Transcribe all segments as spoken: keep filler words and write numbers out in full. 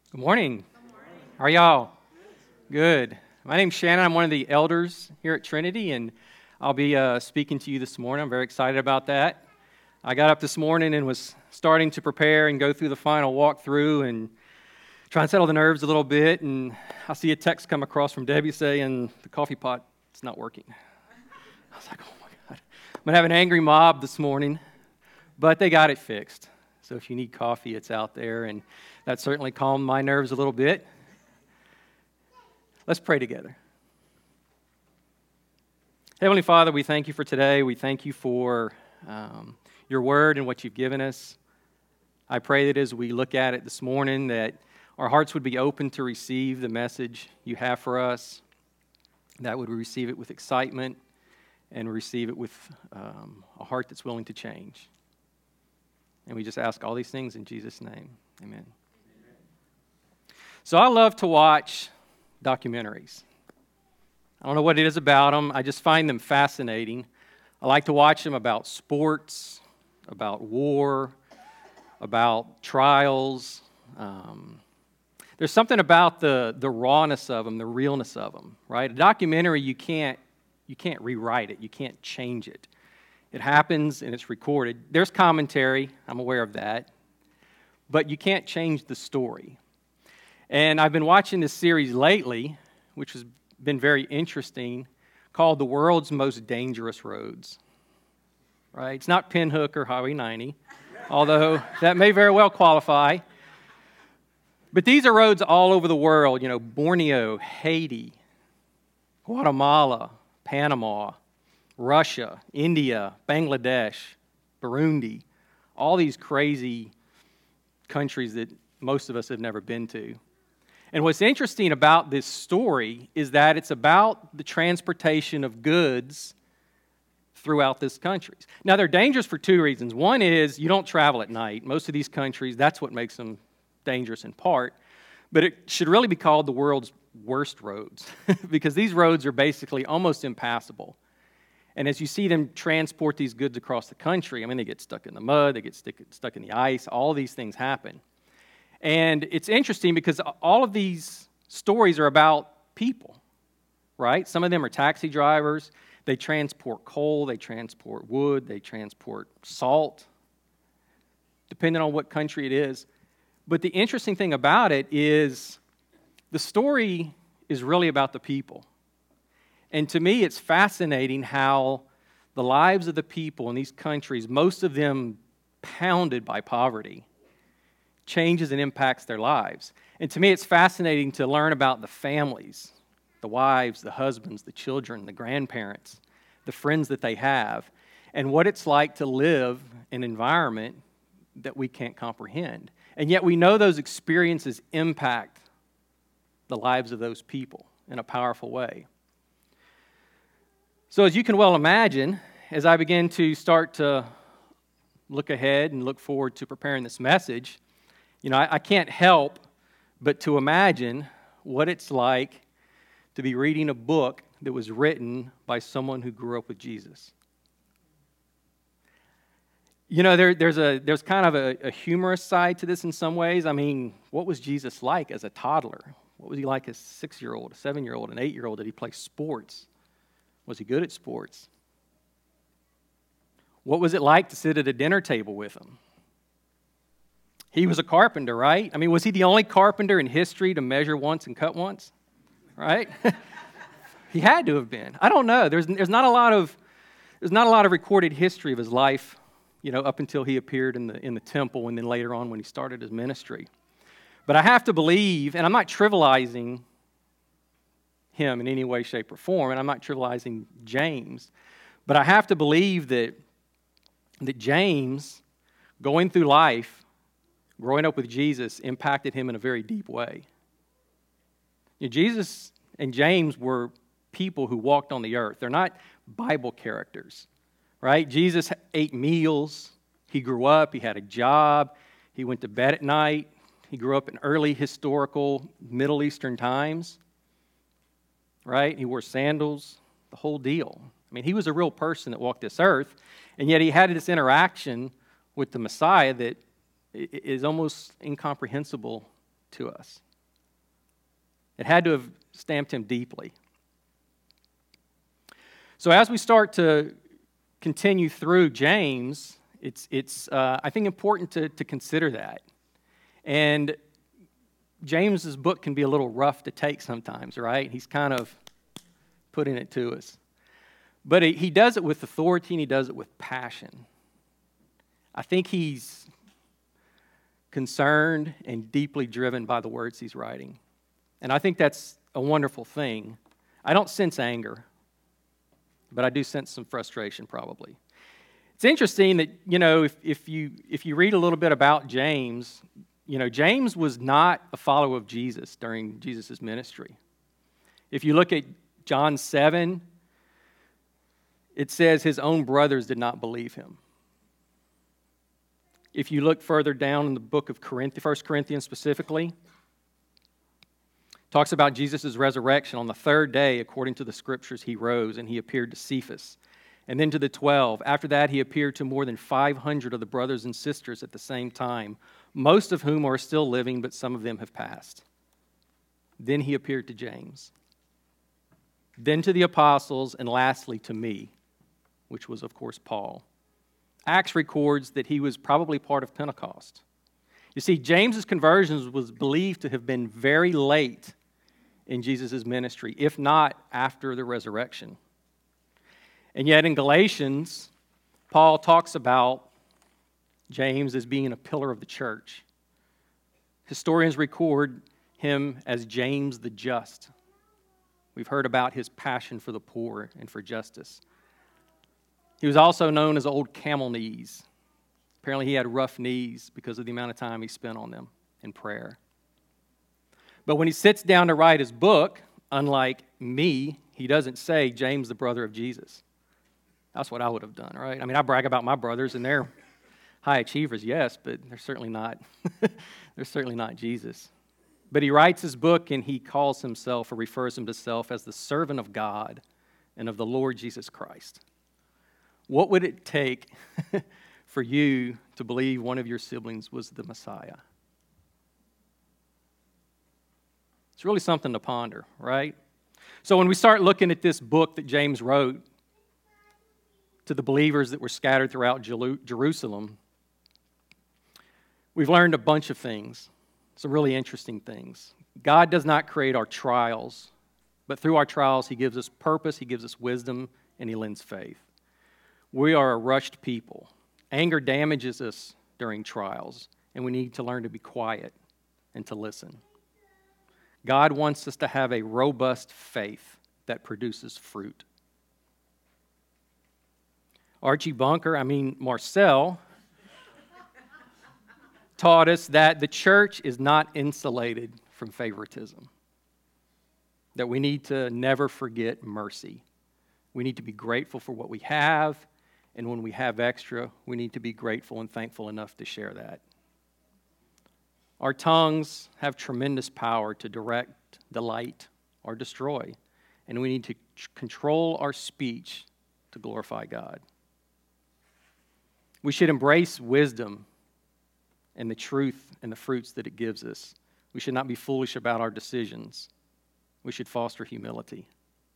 Good morning. How are y'all? Good. My name's Shannon. I'm one of the elders here at Trinity, and I'll be uh, speaking to you this morning. I'm very excited about that. I got up this morning and was starting to prepare and go through the final walkthrough and try and settle the nerves a little bit, and I see a text come across from Debbie saying the coffee pot is not working. I was like, oh my God. I'm going to have an angry mob this morning, but they got it fixed. So if you need coffee, it's out there, and that certainly calmed my nerves a little bit. Let's pray together. Heavenly Father, we thank you for today. We thank you for um, your word and what you've given us. I pray that as we look at it this morning, that our hearts would be open to receive the message you have for us, that would we receive it with excitement and receive it with um, a heart that's willing to change. And we just ask all these things in Jesus' name. Amen. So I love to watch documentaries. I don't know what it is about them. I just find them fascinating. I like to watch them about sports, about war, about trials. Um, there's something about the, the rawness of them, the realness of them, right? A documentary, you can't, you can't rewrite it. You can't change it. It happens and it's recorded. There's commentary. I'm aware of that. But you can't change the story. And I've been watching this series lately, which has been very interesting, called The World's Most Dangerous Roads. Right? It's not Pinhook or Highway ninety, although that may very well qualify. But these are roads all over the world, you know, Borneo, Haiti, Guatemala, Panama, Russia, India, Bangladesh, Burundi, all these crazy countries that most of us have never been to. And what's interesting about this story is that it's about the transportation of goods throughout this countries. Now, they're dangerous for two reasons. One is you don't travel at night. Most of these countries, that's what makes them dangerous in part. But it should really be called the world's worst roads because these roads are basically almost impassable. And as you see them transport these goods across the country, I mean, they get stuck in the mud, they get stick, stuck in the ice, all these things happen. And it's interesting because all of these stories are about people, right? Some of them are taxi drivers. They transport coal, they transport wood, they transport salt, depending on what country it is. But the interesting thing about it is the story is really about the people. And to me, it's fascinating how the lives of the people in these countries, most of them pounded by poverty, changes and impacts their lives. And to me, it's fascinating to learn about the families, the wives, the husbands, the children, the grandparents, the friends that they have, and what it's like to live in an environment that we can't comprehend. And yet we know those experiences impact the lives of those people in a powerful way. So as you can well imagine, as I begin to start to look ahead and look forward to preparing this message, you know, I, I can't help but to imagine what it's like to be reading a book that was written by someone who grew up with Jesus. You know, there, there's a there's kind of a, a humorous side to this in some ways. I mean, what was Jesus like as a toddler? What was he like as a six-year-old, a seven-year-old, an eight-year-old? Did he play sports? Was he good at sports? What was it like to sit at a dinner table with him? He was a carpenter, right? I mean, was he the only carpenter in history to measure once and cut once? Right? He had to have been. I don't know. There's there's not a lot of there's not a lot of recorded history of his life, you know, up until he appeared in the in the temple and then later on when he started his ministry. But I have to believe, and I'm not trivializing him in any way, shape, or form, and I'm not trivializing James, but I have to believe that that James, going through life, growing up with Jesus, impacted him in a very deep way. You know, Jesus and James were people who walked on the earth. They're not Bible characters, right? Jesus ate meals. He grew up. He had a job. He went to bed at night. He grew up in early historical Middle Eastern times. Right? He wore sandals, the whole deal. I mean, he was a real person that walked this earth, and yet he had this interaction with the Messiah that is almost incomprehensible to us. It had to have stamped him deeply. So as we start to continue through James, it's, it's uh, I think, important to, to consider that. And James's book can be a little rough to take sometimes, right? He's kind of putting it to us. But he does it with authority and he does it with passion. I think he's concerned and deeply driven by the words he's writing. And I think that's a wonderful thing. I don't sense anger, but I do sense some frustration probably. It's interesting that, you know, if, if you if you read a little bit about James, you know, James was not a follower of Jesus during Jesus' ministry. If you look at John seven, it says his own brothers did not believe him. If you look further down in the book of Corinthians, First Corinthians specifically, talks about Jesus' resurrection. On the third day, according to the scriptures, he rose and he appeared to Cephas and then to the twelve. After that, he appeared to more than five hundred of the brothers and sisters at the same time, most of whom are still living, but some of them have passed. Then he appeared to James, then to the apostles, and lastly to me, which was, of course, Paul. Acts records that he was probably part of Pentecost. You see, James's conversion was believed to have been very late in Jesus' ministry, if not after the resurrection. And yet in Galatians, Paul talks about James as being a pillar of the church. Historians record him as James the Just. We've heard about his passion for the poor and for justice. He was also known as Old Camel Knees. Apparently he had rough knees because of the amount of time he spent on them in prayer. But when he sits down to write his book, unlike me, he doesn't say James, the brother of Jesus. That's what I would have done, right? I mean, I brag about my brothers and they're high achievers, yes, but they're certainly not, they're certainly not Jesus. But he writes his book and he calls himself or refers himself as the servant of God and of the Lord Jesus Christ. What would it take for you to believe one of your siblings was the Messiah? It's really something to ponder, right? So when we start looking at this book that James wrote to the believers that were scattered throughout Jerusalem, we've learned a bunch of things, some really interesting things. God does not create our trials, but through our trials, he gives us purpose, he gives us wisdom, and he lends faith. We are a rushed people. Anger damages us during trials, and we need to learn to be quiet and to listen. God wants us to have a robust faith that produces fruit. Archie Bunker, I mean Marcel, taught us that the church is not insulated from favoritism, that we need to never forget mercy. We need to be grateful for what we have, and when we have extra, we need to be grateful and thankful enough to share that. Our tongues have tremendous power to direct, delight, or destroy, and we need to control our speech to glorify God. We should embrace wisdom and the truth and the fruits that it gives us. We should not be foolish about our decisions. We should foster humility.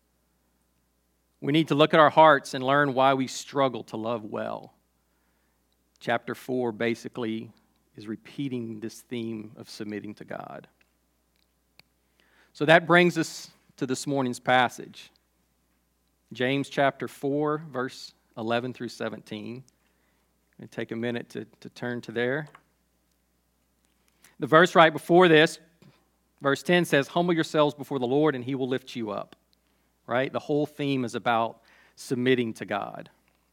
We need to look at our hearts and learn why we struggle to love well. Chapter four basically is repeating this theme of submitting to God. So that brings us to this morning's passage. James chapter four, verse eleven through seventeen. And take a minute to, to turn to there. The verse right before this, verse ten says, "Humble yourselves before the Lord and he will lift you up." Right? The whole theme is about submitting to God.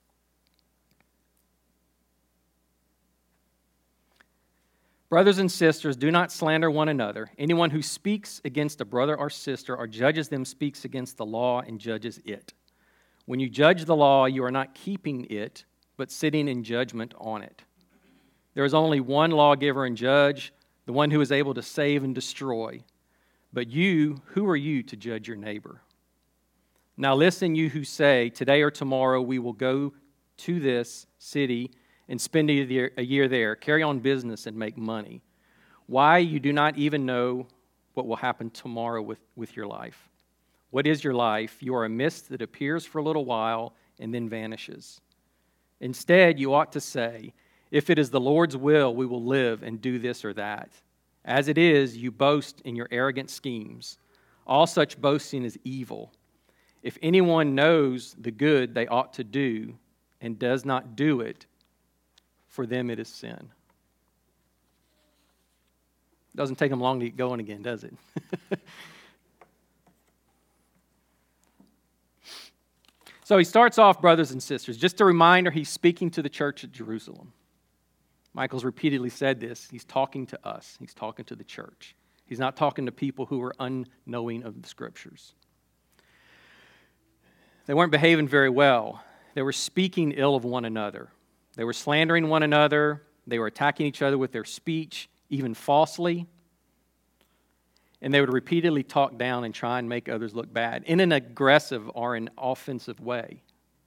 Brothers and sisters, do not slander one another. Anyone who speaks against a brother or sister or judges them speaks against the law and judges it. When you judge the law, you are not keeping it, but sitting in judgment on it. There is only one lawgiver and judge, the one who is able to save and destroy. But you, who are you to judge your neighbor? Now listen, you who say, today or tomorrow we will go to this city and spend a year, a year there, carry on business and make money. Why you do not even know what will happen tomorrow with, with your life. What is your life? You are a mist that appears for a little while and then vanishes. Instead, you ought to say, if it is the Lord's will, we will live and do this or that. As it is, you boast in your arrogant schemes. All such boasting is evil. If anyone knows the good they ought to do and does not do it, for them it is sin. Doesn't take them long to get going again, does it? So he starts off, brothers and sisters. Just a reminder, he's speaking to the church at Jerusalem. Michael's repeatedly said this. He's talking to us. He's talking to the church. He's not talking to people who are unknowing of the Scriptures. They weren't behaving very well. They were speaking ill of one another. They were slandering one another. They were attacking each other with their speech, even falsely. And they would repeatedly talk down and try and make others look bad in an aggressive or an offensive way.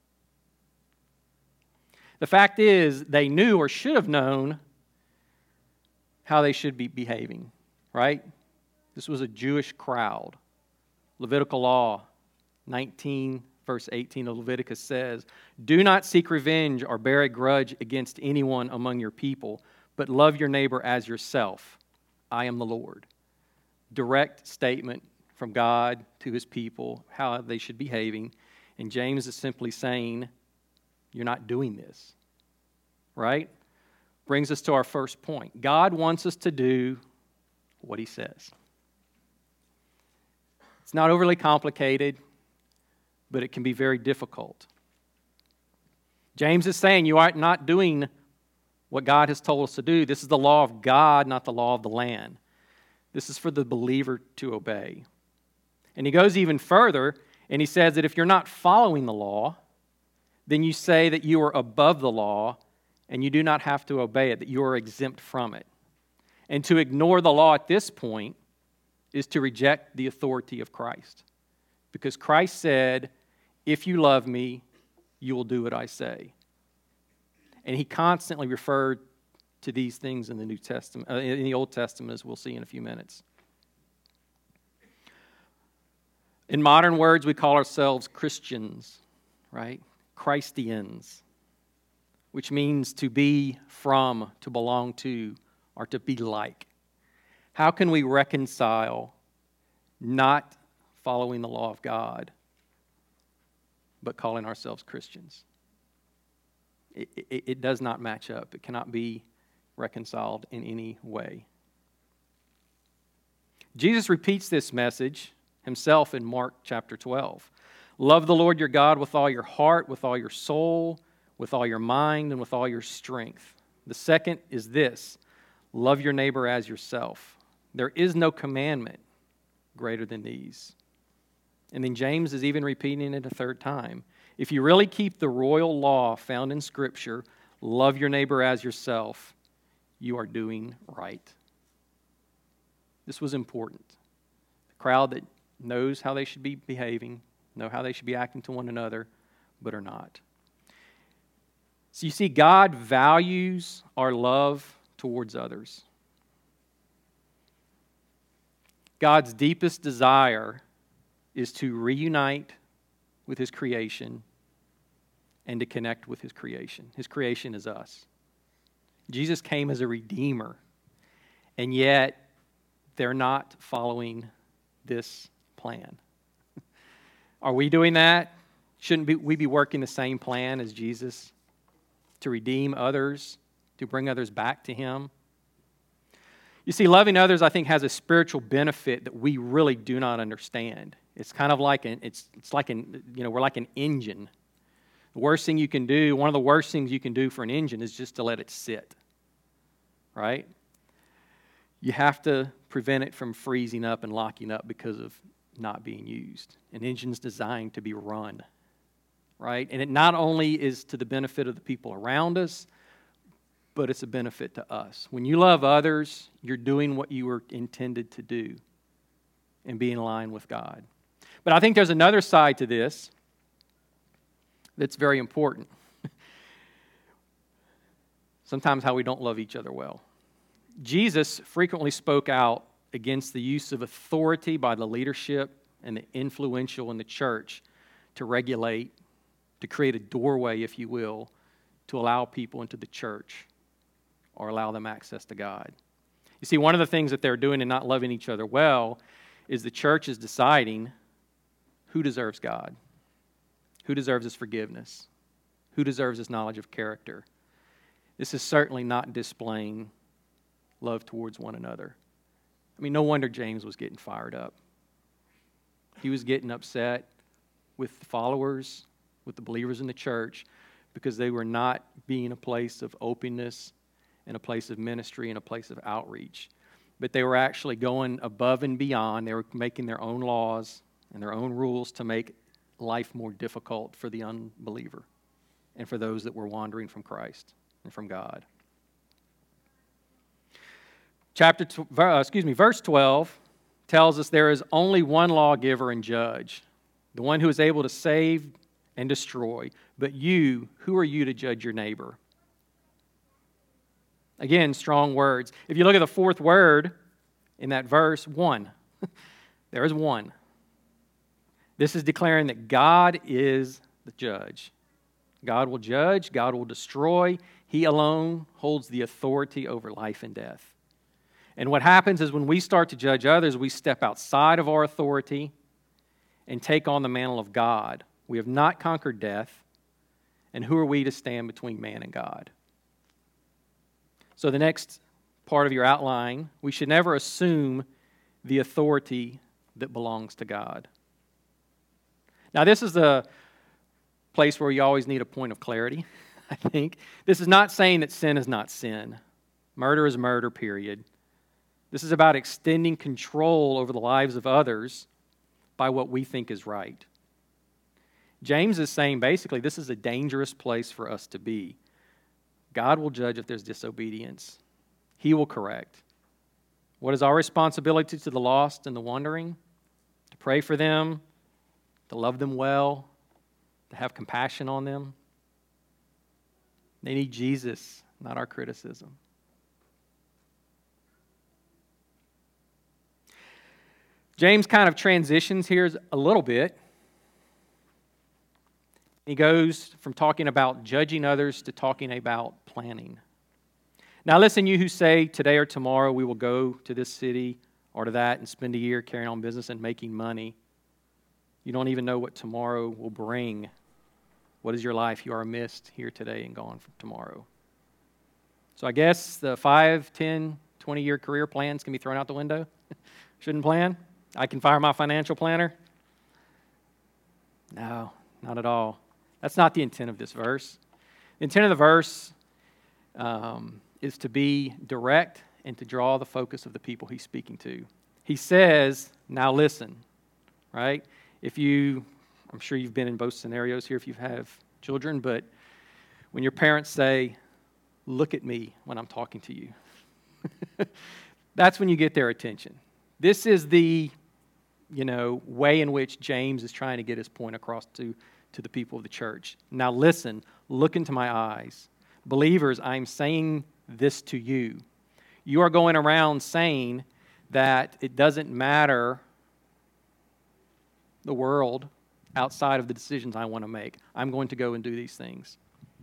The fact is, they knew or should have known how they should be behaving, right? This was a Jewish crowd. Levitical law nineteen, verse eighteen of Leviticus says, "Do not seek revenge or bear a grudge against anyone among your people, but love your neighbor as yourself. I am the Lord." Direct statement from God to his people, how they should be behaving. And James is simply saying, you're not doing this. Right? Brings us to our first point. God wants us to do what he says. It's not overly complicated, but it can be very difficult. James is saying you are not doing what God has told us to do. This is the law of God, not the law of the land. This is for the believer to obey. And he goes even further, and he says that if you're not following the law, then you say that you are above the law, and you do not have to obey it, that you are exempt from it. And to ignore the law at this point is to reject the authority of Christ. Because Christ said, if you love me, you will do what I say. And he constantly referred to these things in the New Testament, uh, in the Old Testament, as we'll see in a few minutes. In modern words, we call ourselves Christians, right? Christians, which means to be from, to belong to, or to be like. How can we reconcile not following the law of God, but calling ourselves Christians? It, it, it does not match up. It cannot be reconciled in any way. Jesus repeats this message himself in Mark chapter twelve. Love the Lord your God with all your heart, with all your soul, with all your mind, and with all your strength. The second is this: love your neighbor as yourself. There is no commandment greater than these. And then James is even repeating it a third time. If you really keep the royal law found in Scripture, love your neighbor as yourself, you are doing right. This was important. The crowd that knows how they should be behaving, know how they should be acting to one another, but are not. So you see, God values our love towards others. God's deepest desire is to reunite with his creation and to connect with his creation. His creation is us. Jesus came as a redeemer, and yet they're not following this plan. Are we doing that? Shouldn't we be working the same plan as Jesus to redeem others, to bring others back to him? You see, loving others, I think, has a spiritual benefit that we really do not understand. It's kind of like an, it's it's like an, you know, we're like an engine. The worst thing you can do, one of the worst things you can do for an engine is just to let it sit, right? You have to prevent it from freezing up and locking up because of not being used. An engine's designed to be run, right? And it not only is to the benefit of the people around us, but it's a benefit to us. When you love others, you're doing what you were intended to do and be in line with God. But I think there's another side to this that's very important. Sometimes how we don't love each other well. Jesus frequently spoke out against the use of authority by the leadership and the influential in the church to regulate, to create a doorway, if you will, to allow people into the church or allow them access to God. You see, one of the things that they're doing and not loving each other well is the church is deciding who deserves God, who deserves His forgiveness, who deserves His knowledge of character. This is certainly not displaying love towards one another. I mean, no wonder James was getting fired up. He was getting upset with the followers, with the believers in the church, because they were not being a place of openness and a place of ministry and a place of outreach. But they were actually going above and beyond. They were making their own laws and their own rules to make life more difficult for the unbeliever and for those that were wandering from Christ and from God. Chapter, uh, excuse me, verse twelve tells us there is only one lawgiver and judge, the one who is able to save and destroy. But you, who are you to judge your neighbor? Again, strong words. If you look at the fourth word in that verse, one. There is one. This is declaring that God is the judge. God will judge. God will destroy. He alone holds the authority over life and death. And what happens is when we start to judge others, we step outside of our authority and take on the mantle of God. We have not conquered death. And who are we to stand between man and God? So the next part of your outline, we should never assume the authority that belongs to God. Now, this is the place where you always need a point of clarity, I think. This is not saying that sin is not sin. Murder is murder, period. This is about extending control over the lives of others by what we think is right. James is saying basically this is a dangerous place for us to be. God will judge if there's disobedience. He will correct. What is our responsibility to the lost and the wandering? To pray for them, to love them well, to have compassion on them. They need Jesus, not our criticism. James kind of transitions here a little bit. He goes from talking about judging others to talking about planning. Now listen, you who say today or tomorrow we will go to this city or to that and spend a year carrying on business and making money. You don't even know what tomorrow will bring. What is your life? You are missed here today and gone for tomorrow. So I guess the five, ten, twenty-year career plans can be thrown out the window. Shouldn't plan. I can fire my financial planner. No, not at all. That's not the intent of this verse. The intent of the verse um, is to be direct and to draw the focus of the people he's speaking to. He says, now listen, right? If you, I'm sure you've been in both scenarios here if you have children, but when your parents say, look at me when I'm talking to you, that's when you get their attention. This is the, you know, way in which James is trying to get his point across to to the people of the church. Now listen, look into my eyes. Believers, I'm saying this to you. You are going around saying that it doesn't matter the world outside of the decisions I want to make. I'm going to go and do these things.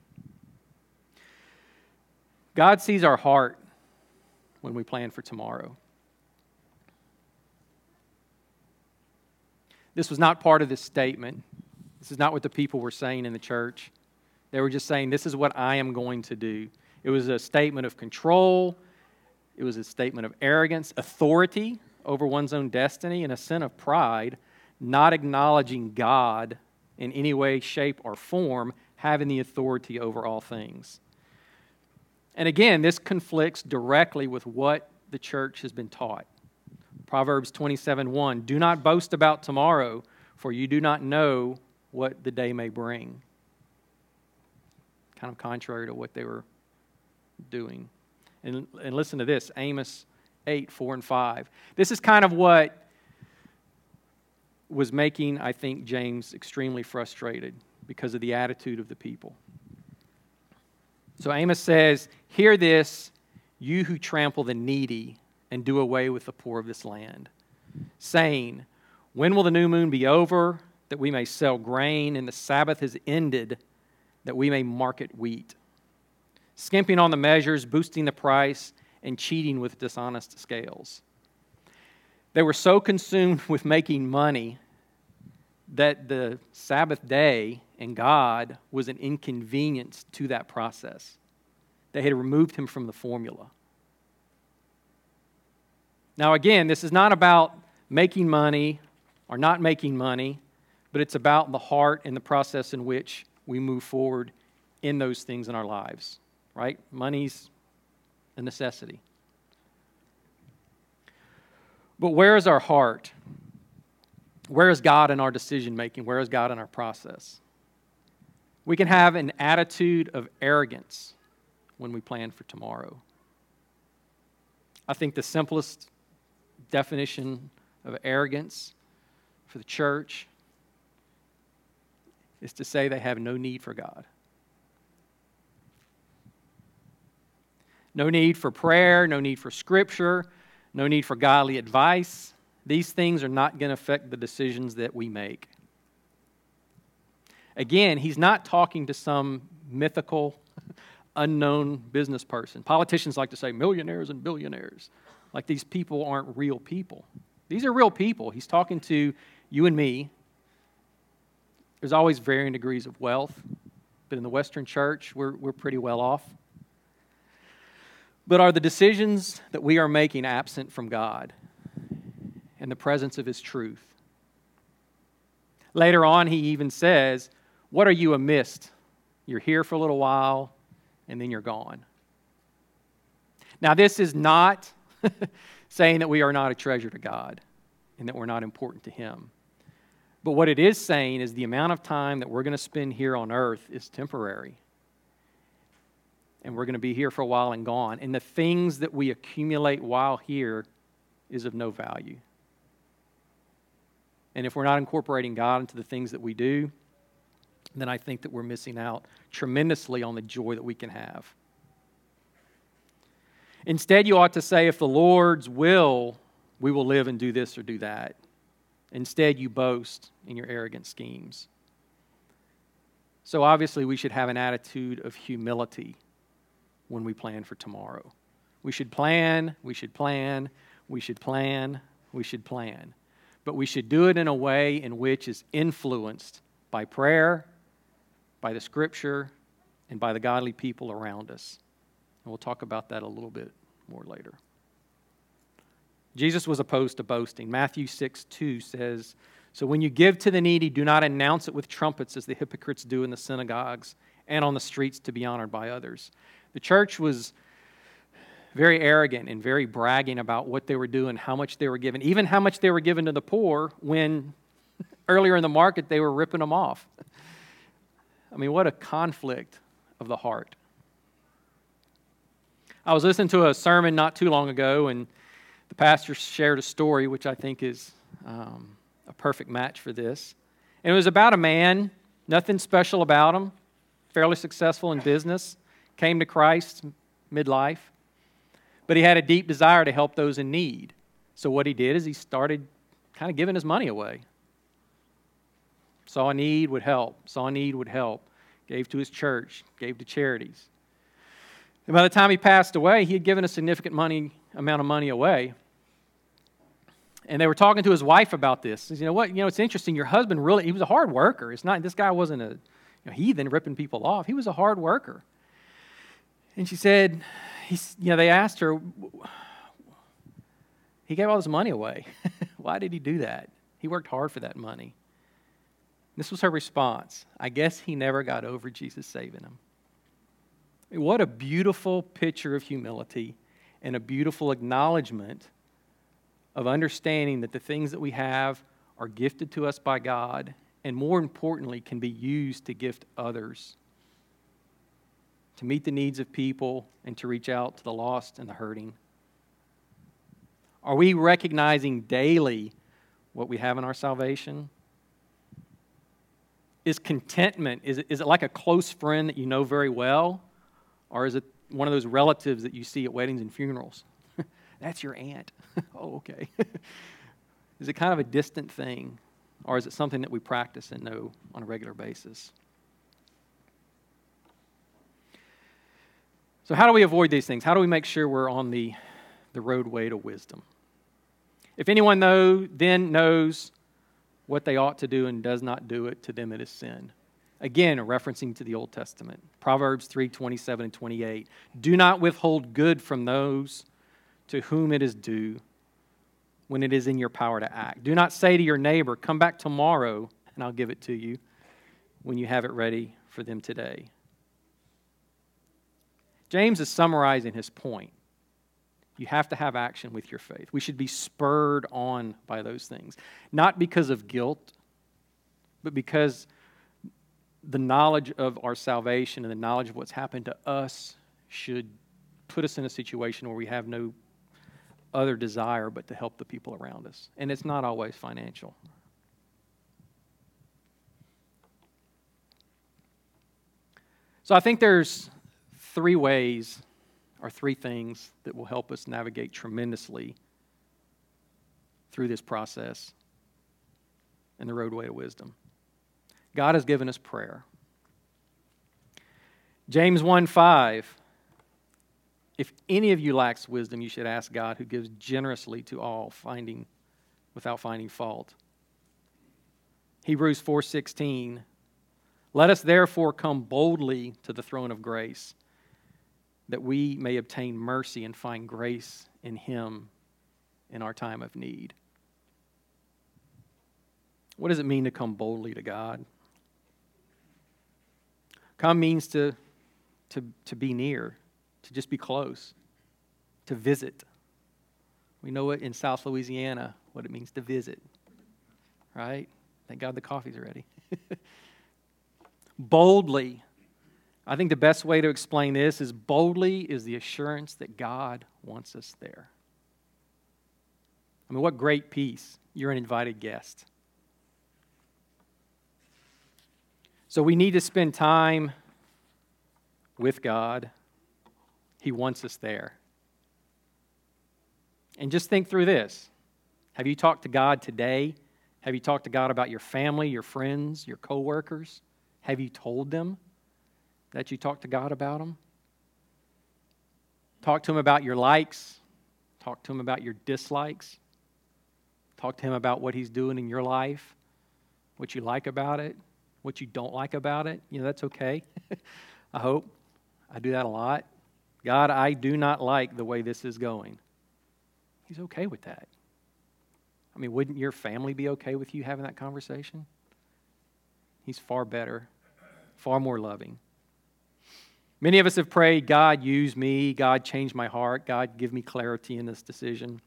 God sees our heart when we plan for tomorrow. This was not part of this statement. This is not what the people were saying in the church. They were just saying, this is what I am going to do. It was a statement of control. It was a statement of arrogance, authority over one's own destiny, and a sin of pride, not acknowledging God in any way, shape, or form, having the authority over all things. And again, this conflicts directly with what the church has been taught. Proverbs twenty-seven one, do not boast about tomorrow, for you do not know what the day may bring. Kind of contrary to what they were doing. And, and listen to this, Amos eight, four and five. This is kind of what was making, I think, James extremely frustrated because of the attitude of the people. So Amos says, hear this, you who trample the needy and do away with the poor of this land, saying, when will the new moon be over, that we may sell grain, and the Sabbath has ended, that we may market wheat, skimping on the measures, boosting the price, and cheating with dishonest scales. They were so consumed with making money that the Sabbath day and God was an inconvenience to that process. They had removed him from the formula. Now again, this is not about making money or not making money, but it's about the heart and the process in which we move forward in those things in our lives, right? Money's a necessity. But where is our heart? Where is God in our decision making? Where is God in our process? We can have an attitude of arrogance when we plan for tomorrow. I think the simplest definition of arrogance for the church is to say they have no need for God. No need for prayer, no need for scripture, no need for godly advice. These things are not going to affect the decisions that we make. Again, he's not talking to some mythical, unknown business person. Politicians like to say millionaires and billionaires, like these people aren't real people. These are real people. He's talking to you and me. There's always varying degrees of wealth, but in the Western church, we're, we're pretty well off. But are the decisions that we are making absent from God and the presence of His truth? Later on, he even says, what are you amiss? You're here for a little while, and then you're gone. Now, this is not saying that we are not a treasure to God and that we're not important to Him. But what it is saying is the amount of time that we're going to spend here on earth is temporary. And we're going to be here for a while and gone. And the things that we accumulate while here is of no value. And if we're not incorporating God into the things that we do, then I think that we're missing out tremendously on the joy that we can have. Instead, you ought to say, if the Lord's will, we will live and do this or do that. Instead, you boast in your arrogant schemes. So obviously, we should have an attitude of humility when we plan for tomorrow. We should plan, we should plan, we should plan, we should plan. But we should do it in a way in which is influenced by prayer, by the Scripture, and by the godly people around us. And we'll talk about that a little bit more later. Jesus was opposed to boasting. Matthew six two says, so when you give to the needy, do not announce it with trumpets as the hypocrites do in the synagogues and on the streets to be honored by others. The church was very arrogant and very bragging about what they were doing, how much they were giving, even how much they were giving to the poor when earlier in the market they were ripping them off. I mean, what a conflict of the heart. I was listening to a sermon not too long ago, and the pastor shared a story which I think is um, a perfect match for this. And it was about a man, nothing special about him, fairly successful in business, came to Christ midlife, but he had a deep desire to help those in need. So what he did is he started kind of giving his money away. Saw a need, would help. Saw a need, would help. Gave to his church, gave to charities. And by the time he passed away, he had given a significant money amount of money away. And they were talking to his wife about this. He said, you know what, you know, it's interesting. Your husband really, he was a hard worker. It's not, this guy wasn't a you know, heathen ripping people off. He was a hard worker. And she said, he's, you know, they asked her, he gave all his money away. Why did he do that? He worked hard for that money. This was her response. I guess he never got over Jesus saving him. What a beautiful picture of humility and a beautiful acknowledgement of understanding that the things that we have are gifted to us by God and more importantly can be used to gift others, to meet the needs of people and to reach out to the lost and the hurting. Are we recognizing daily what we have in our salvation? Is contentment, is it, is it like a close friend that you know very well? Or is it one of those relatives that you see at weddings and funerals? That's your aunt. Oh, okay. Is it kind of a distant thing, or is it something that we practice and know on a regular basis? So how do we avoid these things? How do we make sure we're on the, the roadway to wisdom? If anyone know, then knows what they ought to do and does not do it, to them it is sin. Again, referencing to the Old Testament. Proverbs three, twenty-seven and twenty-eight. Do not withhold good from those to whom it is due when it is in your power to act. Do not say to your neighbor, come back tomorrow and I'll give it to you, when you have it ready for them today. James is summarizing his point. You have to have action with your faith. We should be spurred on by those things. Not because of guilt, but because the knowledge of our salvation and the knowledge of what's happened to us should put us in a situation where we have no other desire but to help the people around us. And it's not always financial. So I think there's three ways or three things that will help us navigate tremendously through this process and the roadway to wisdom. God has given us prayer. James one five, if any of you lacks wisdom, you should ask God, who gives generously to all, finding without finding fault. Hebrews four sixteen, let us therefore come boldly to the throne of grace, that we may obtain mercy and find grace in Him in our time of need. What does it mean to come boldly to God? Come means to, to, to be near, to just be close, to visit. We know it in South Louisiana, what it means to visit, right? Thank God the coffee's ready. Boldly. I think the best way to explain this is boldly is the assurance that God wants us there. I mean, what great peace. You're an invited guest. So we need to spend time with God. He wants us there. And just think through this. Have you talked to God today? Have you talked to God about your family, your friends, your coworkers? Have you told them that you talked to God about them? Talk to Him about your likes. Talk to Him about your dislikes. Talk to Him about what He's doing in your life, what you like about it, what you don't like about it. You know, that's okay. I hope. I do that a lot. God, I do not like the way this is going. He's okay with that. I mean, wouldn't your family be okay with you having that conversation? He's far better, far more loving. Many of us have prayed, God, use me. God, change my heart. God, give me clarity in this decision.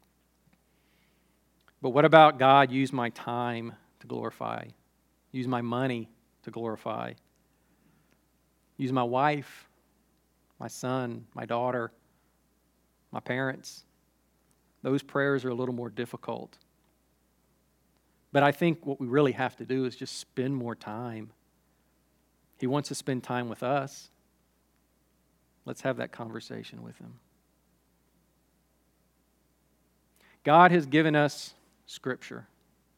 But what about God, use my time to glorify? Use my money to glorify? Use my wife, my son, my daughter, my parents? Those prayers are a little more difficult. But I think what we really have to do is just spend more time. He wants to spend time with us. Let's have that conversation with Him. God has given us Scripture.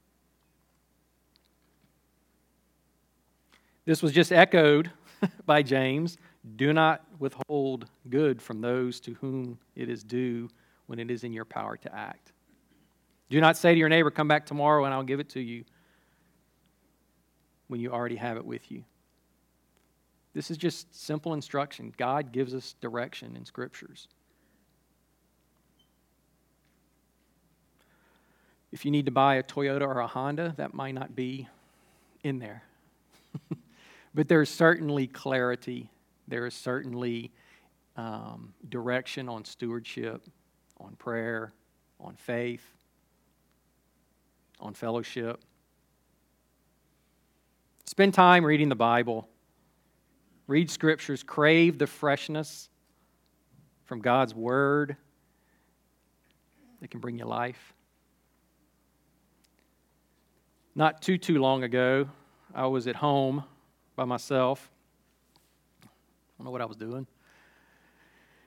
This was just echoed by James. Do not withhold good from those to whom it is due when it is in your power to act. Do not say to your neighbor, come back tomorrow and I'll give it to you, when you already have it with you. This is just simple instruction. God gives us direction in Scriptures. If you need to buy a Toyota or a Honda, that might not be in there. But there is certainly clarity. There is certainly um, direction on stewardship, on prayer, on faith, on fellowship. Spend time reading the Bible. Read Scriptures. Crave the freshness from God's Word that can bring you life. Not too, too long ago, I was at home by myself. I don't know what I was doing.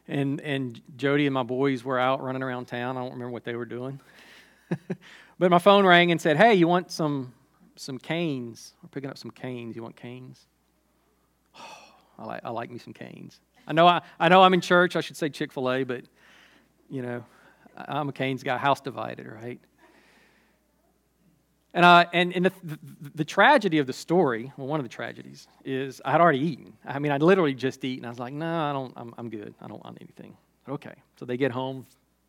And and Jody and my boys were out running around town. I don't remember what they were doing. But my phone rang and said, hey, you want some some canes? We're picking up some canes. You want canes? Oh, I like I like me some canes. I know I, I know I'm in church. I should say Chick-fil-A, but, you know, I'm a Canes guy. House divided, right? And uh, and, and the, the, the tragedy of the story, well, one of the tragedies, is I had already eaten. I mean, I'd literally just eaten. I was like, no, I don't, I'm, I'm good. I don't want anything. Okay. So they get home.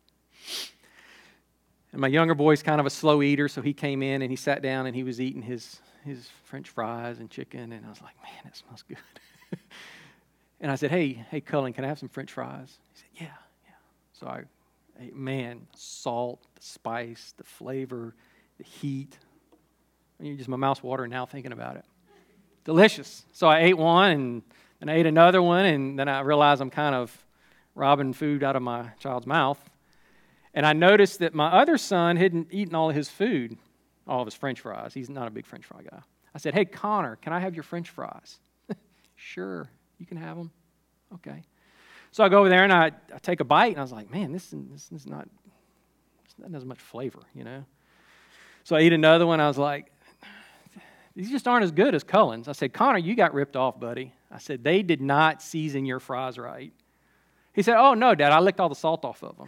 And my younger boy's kind of a slow eater, so he came in and he sat down and he was eating his, his French fries and chicken. And I was like, man, that smells good. And I said, hey, hey, Cullen, can I have some French fries? He said, yeah, yeah. So I, ate, man, salt, the spice, the flavor, the heat. You just my mouth's watering now thinking about it. Delicious. So I ate one, and then I ate another one, and then I realized I'm kind of robbing food out of my child's mouth. And I noticed that my other son hadn't eaten all of his food, all of his French fries. He's not a big French fry guy. I said, hey, Connor, can I have your French fries? Sure, you can have them. Okay. So I go over there, and I, I take a bite, and I was like, man, this, this is not, this doesn't have much flavor, you know? So I eat another one. I was like, these just aren't as good as Cullen's. I said, Connor, you got ripped off, buddy. I said, they did not season your fries right. He said, oh, no, Dad, I licked all the salt off of them.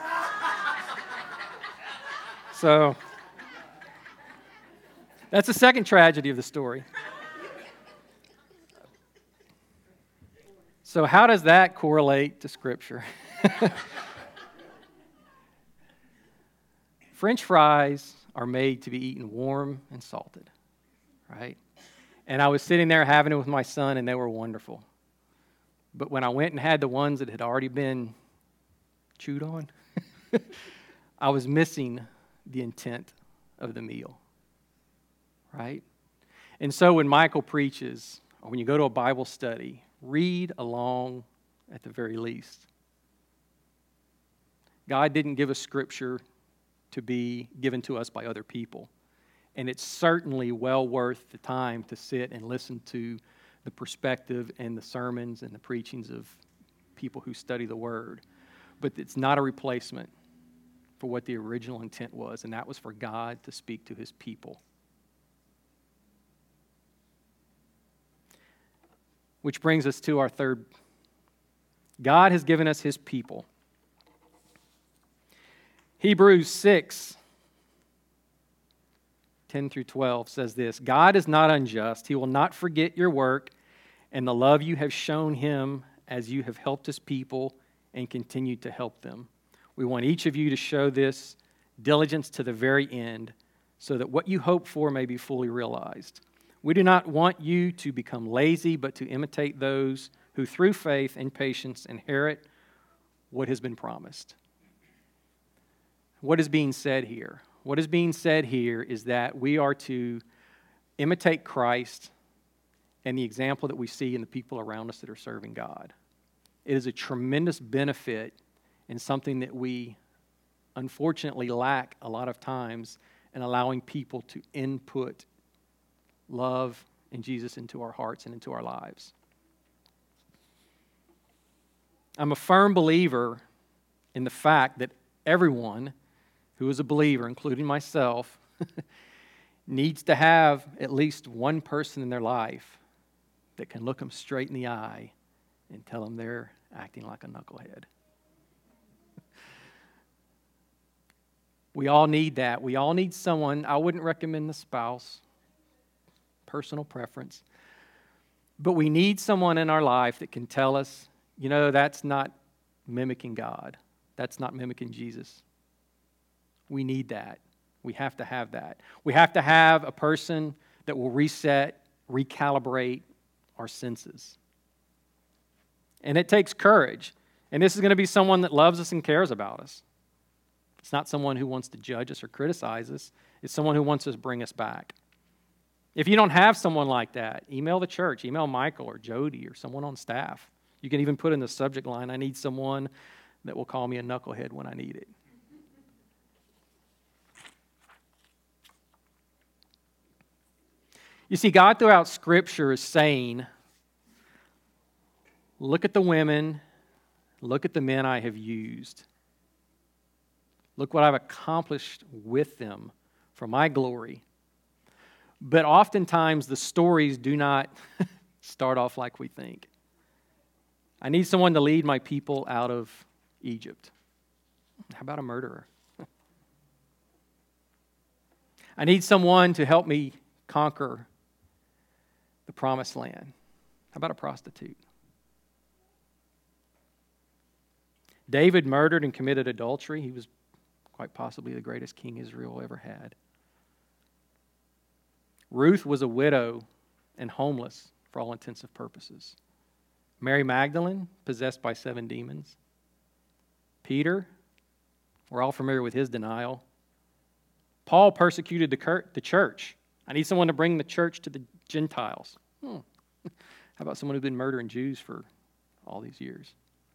So that's the second tragedy of the story. So how does that correlate to Scripture? French fries are made to be eaten warm and salted, right? And I was sitting there having it with my son, and they were wonderful. But when I went and had the ones that had already been chewed on, I was missing the intent of the meal, right? And so when Michael preaches, or when you go to a Bible study, read along at the very least. God didn't give us Scripture to be given to us by other people. And it's certainly well worth the time to sit and listen to the perspective and the sermons and the preachings of people who study the Word. But it's not a replacement for what the original intent was, and that was for God to speak to His people. Which brings us to our third. God has given us His people. Hebrews six, ten through twelve says this, God is not unjust. He will not forget your work and the love you have shown Him as you have helped His people and continue to help them. We want each of you to show this diligence to the very end so that what you hope for may be fully realized. We do not want you to become lazy, but to imitate those who through faith and patience inherit what has been promised. What is being said here? What is being said here is that we are to imitate Christ and the example that we see in the people around us that are serving God. It is a tremendous benefit and something that we unfortunately lack a lot of times in allowing people to input love and Jesus into our hearts and into our lives. I'm a firm believer in the fact that everyone who is a believer, including myself, needs to have at least one person in their life that can look them straight in the eye and tell them they're acting like a knucklehead. We all need that. We all need someone. I wouldn't recommend the spouse, personal preference. But we need someone in our life that can tell us, you know, that's not mimicking God. That's not mimicking Jesus. We need that. We have to have that. We have to have a person that will reset, recalibrate our senses. And it takes courage. And this is going to be someone that loves us and cares about us. It's not someone who wants to judge us or criticize us. It's someone who wants us to bring us back. If you don't have someone like that, email the church, email Michael or Jody or someone on staff. You can even put in the subject line, I need someone that will call me a knucklehead when I need it. You see, God throughout Scripture is saying, look at the women Look at the men I have used. Look what I've accomplished with them for my glory. But oftentimes the stories do not start off like we think. I need someone to lead my people out of Egypt. How about a murderer? I need someone to help me conquer the promised land. How about a prostitute? David murdered and committed adultery. He was quite possibly the greatest king Israel ever had. Ruth was a widow and homeless for all intents and purposes. Mary Magdalene, possessed by seven demons. Peter, we're all familiar with his denial. Paul persecuted the church. I need someone to bring the church to the Gentiles. Hmm. How about someone who's been murdering Jews for all these years?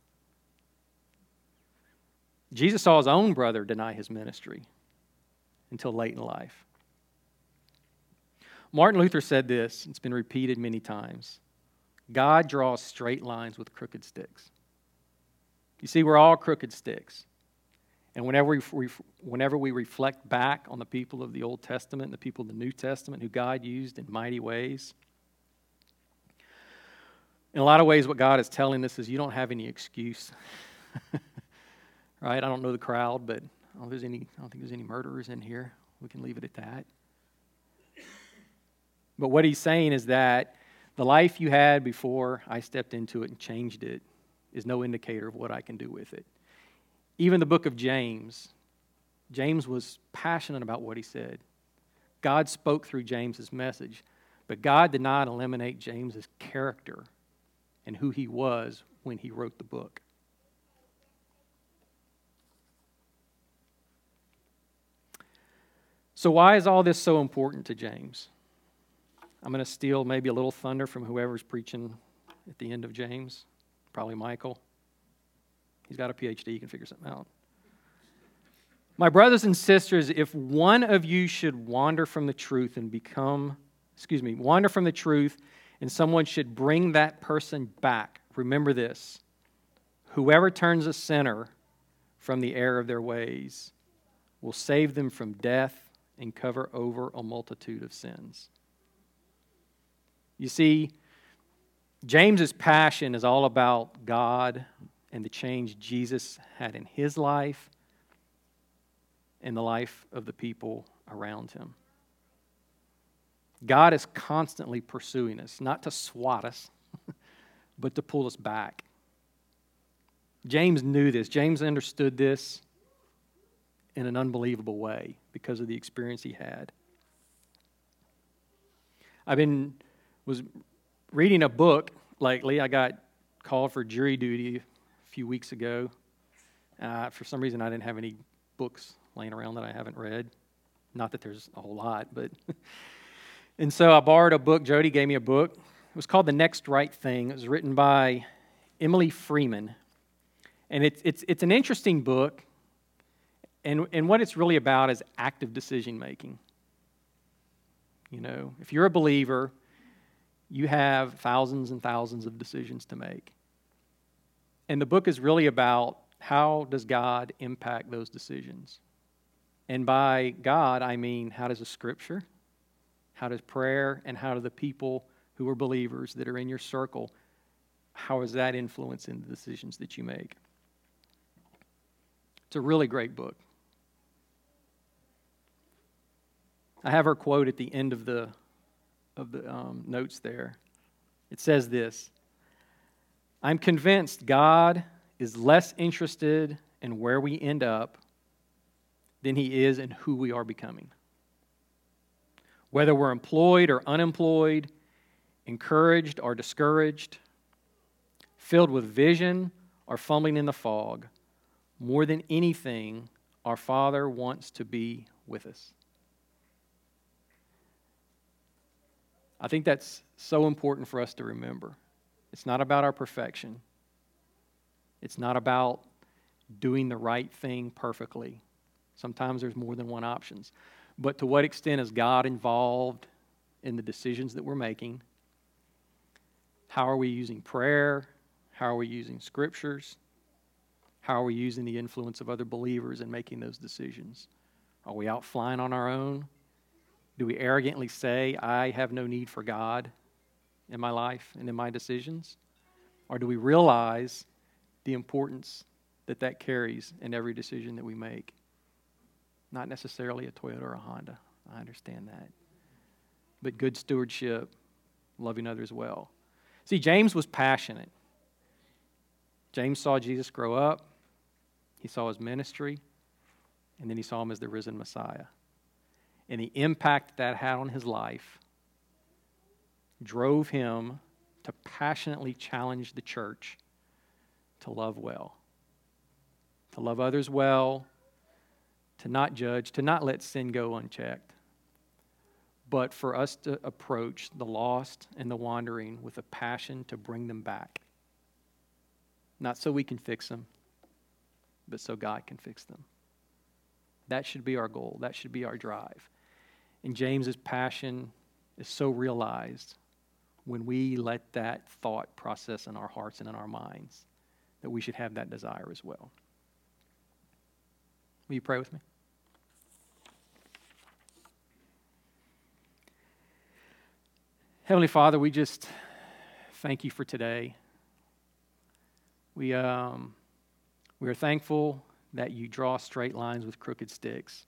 Jesus saw his own brother deny his ministry until late in life. Martin Luther said this, it's been repeated many times. God draws straight lines with crooked sticks. You see, we're all crooked sticks. And whenever we, whenever we reflect back on the people of the Old Testament and the people of the New Testament who God used in mighty ways, in a lot of ways what God is telling us is you don't have any excuse. Right? I don't know the crowd, but I don't, there's any, I don't think there's any murderers in here. We can leave it at that. But what he's saying is that the life you had before I stepped into it and changed it is no indicator of what I can do with it. Even the book of James, James was passionate about what he said. God spoke through James's message, but God did not eliminate James's character and who he was when he wrote the book. So why is all this so important to James? I'm going to steal maybe a little thunder from whoever's preaching at the end of James, probably Michael. He's got a P H D, he can figure something out. My brothers and sisters, if one of you should wander from the truth and become, excuse me, wander from the truth and someone should bring that person back, remember this: whoever turns a sinner from the error of their ways will save them from death and cover over a multitude of sins. You see, James's passion is all about God and the change Jesus had in his life and the life of the people around him. God is constantly pursuing us, not to swat us, but to pull us back. James knew this. James understood this in an unbelievable way because of the experience he had. I've been was reading a book lately. I got called for jury duty a few weeks ago. Uh, for some reason, I didn't have any books laying around that I haven't read. Not that there's a whole lot, but... And so I borrowed a book. Jody gave me a book. It was called The Next Right Thing. It was written by Emily Freeman. And it's it's it's an interesting book. And, and what it's really about is active decision making. You know, if you're a believer, you have thousands and thousands of decisions to make. And the book is really about how does God impact those decisions. And by God, I mean, how does the Scripture, how does prayer, and how do the people who are believers that are in your circle, how is that influencing the decisions that you make? It's a really great book. I have her quote at the end of the of the um, notes there. It says this: I'm convinced God is less interested in where we end up than he is in who we are becoming. Whether we're employed or unemployed, encouraged or discouraged, filled with vision or fumbling in the fog, more than anything, our Father wants to be with us. I think that's so important for us to remember. It's not about our perfection. It's not about doing the right thing perfectly. Sometimes there's more than one options. But to what extent is God involved in the decisions that we're making? How are we using prayer? How are we using scriptures? How are we using the influence of other believers in making those decisions? Are we out flying on our own? Do we arrogantly say, I have no need for God in my life and in my decisions? Or do we realize the importance that that carries in every decision that we make? Not necessarily a Toyota or a Honda. I understand that. But good stewardship, loving others well. See, James was passionate. James saw Jesus grow up. He saw his ministry. And then he saw him as the risen Messiah. And the impact that had on his life drove him to passionately challenge the church to love well. To love others well, to not judge, to not let sin go unchecked, but for us to approach the lost and the wandering with a passion to bring them back. Not so we can fix them, but so God can fix them. That should be our goal. That should be our drive. And James's passion is so realized when we let that thought process in our hearts and in our minds that we should have that desire as well. Will you pray with me? Heavenly Father, we just thank you for today. We, um, we are thankful that you draw straight lines with crooked sticks.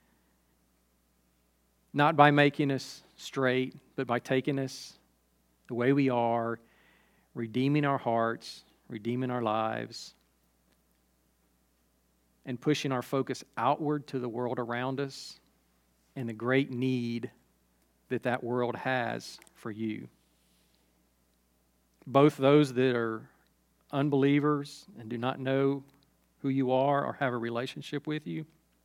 Not by making us straight, but by taking us the way we are, redeeming our hearts, redeeming our lives, and pushing our focus outward to the world around us and the great need that that world has for you. Both those that are unbelievers and do not know who you are or have a relationship with you,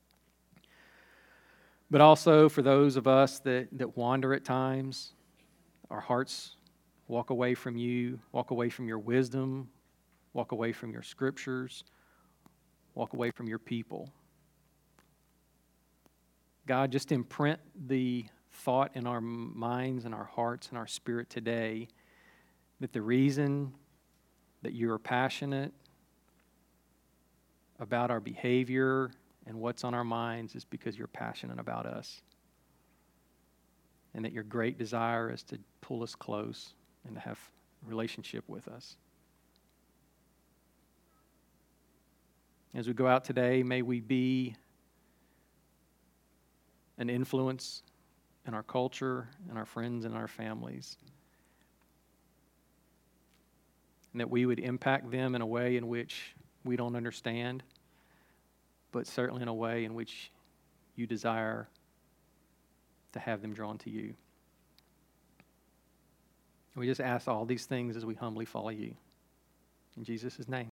but also for those of us that, that wander at times, our hearts walk away from you, walk away from your wisdom, walk away from your scriptures, walk away from your people. God, just imprint the thought in our minds and our hearts and our spirit today that the reason that you are passionate about our behavior and what's on our minds is because you're passionate about us. And that your great desire is to pull us close and to have a relationship with us. As we go out today, may we be an influence in our culture, and our friends, and our families. And that we would impact them in a way in which we don't understand, but certainly in a way in which you desire to have them drawn to you. We just ask all these things as we humbly follow you. In Jesus' name.